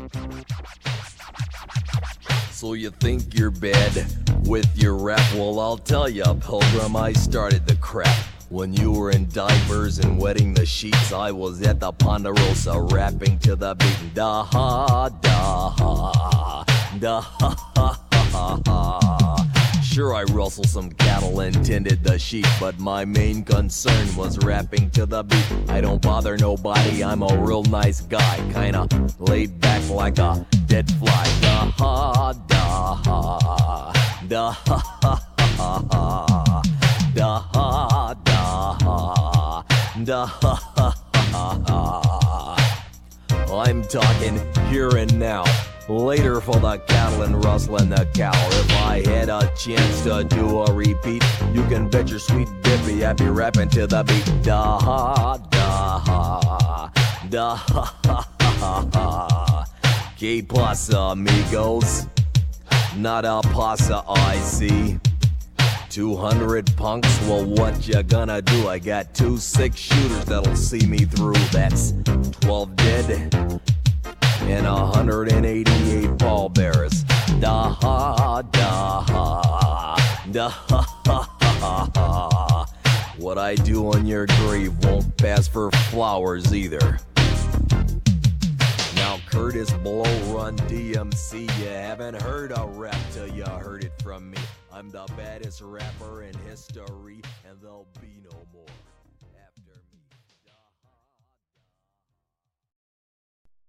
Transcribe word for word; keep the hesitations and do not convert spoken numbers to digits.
So you think you're bad with your rap? Well, I'll tell ya, Pilgrim, I started the crap. When you were in diapers and wetting the sheets, I was at the Ponderosa rapping to the beat. Da ha, da ha, da ha ha ha ha. Sure, I rustled some cattle and tended the sheep, but my main concern was rapping to the beat. I don't bother nobody, I'm a real nice guy, kinda laid back like a dead fly. Da ha, da ha, da ha ha ha ha, da ha, da ha, da ha ha ha ha. I'm talking here and now. Later for the cattle and rustling the cow. If I had a chance to do a repeat, you can bet your sweet dippy I'd be rapping to the beat. Da ha, da ha, da ha ha ha ha. Que pasa, amigos? Not a pasa, I see. Two hundred punks, well what you gonna do? I got two six shooters that'll see me through. That's twelve dead and one hundred eighty-eight pallbearers. Da ha, da ha, da ha ha ha ha. What I do on your grave won't pass for flowers either. Now Curtis Blow Run D M C, you haven't heard a rap till you heard it from me. I'm the baddest rapper in history, and there'll be no more.